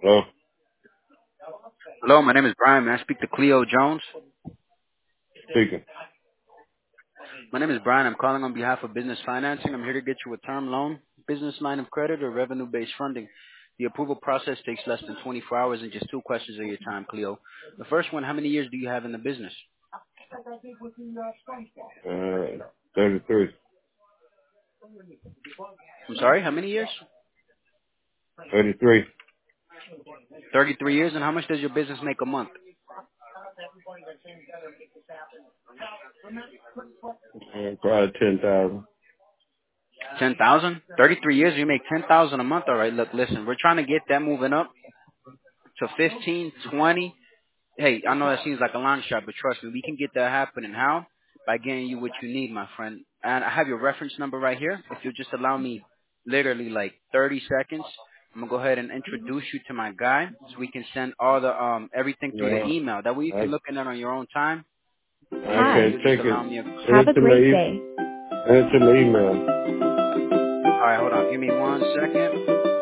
Hello? Hello, my name is Brian. May I speak to Cleo Jones? Speaking. My name is Brian. I'm calling on behalf of Business Financing. I'm here to get you a term loan, business line of credit, or revenue-based funding. The approval process takes less than 24 hours and just two questions of your time, Cleo. The first one, how many years do you have in the business? 33. I'm sorry, how many years? 33. 33 years. And how much does your business make a month? Probably 10,000. 10,000? 33 years, you make 10,000 a month. All right, look, listen, we're trying to get that moving up to 15, 20. Hey, I know that seems like a long shot, but trust me, we can get that happening. How? By getting you what you need, my friend. And I have your reference number right here. If you'll just allow me literally like 30 seconds, I'm gonna go ahead and introduce you to my guy so we can send all the everything through the No, email. That way you can I, look at it on your own time. I And if can't you'll just take it. allow me Send it to my Send it to my email. all right, hold on. Give me 1 second.